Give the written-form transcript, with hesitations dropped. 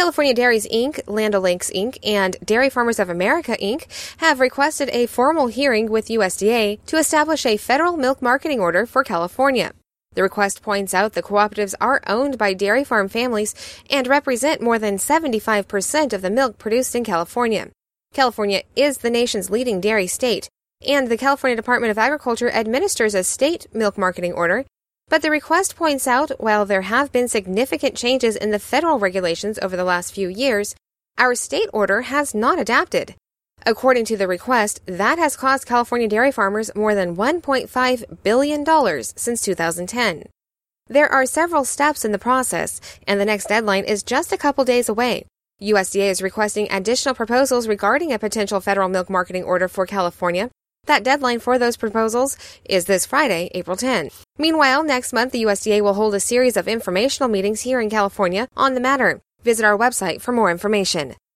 California Dairies, Inc., Land O'Lakes, Inc., and Dairy Farmers of America, Inc. have requested a formal hearing with USDA to establish a federal milk marketing order for California. The request points out the cooperatives are owned by dairy farm families and represent more than 75% of the milk produced in California. California is the nation's leading dairy state, and the California Department of Agriculture administers a state milk marketing order. But the request points out while there have been significant changes in the federal regulations over the last few years, our state order has not adapted. According to the request, that has cost California dairy farmers more than $1.5 billion since 2010. There are several steps in the process, and the next deadline is just a couple days away. USDA is requesting additional proposals regarding a potential federal milk marketing order for California. That deadline for those proposals is this Friday, April 10. Meanwhile, next month, the USDA will hold a series of informational meetings here in California on the matter. Visit our website for more information.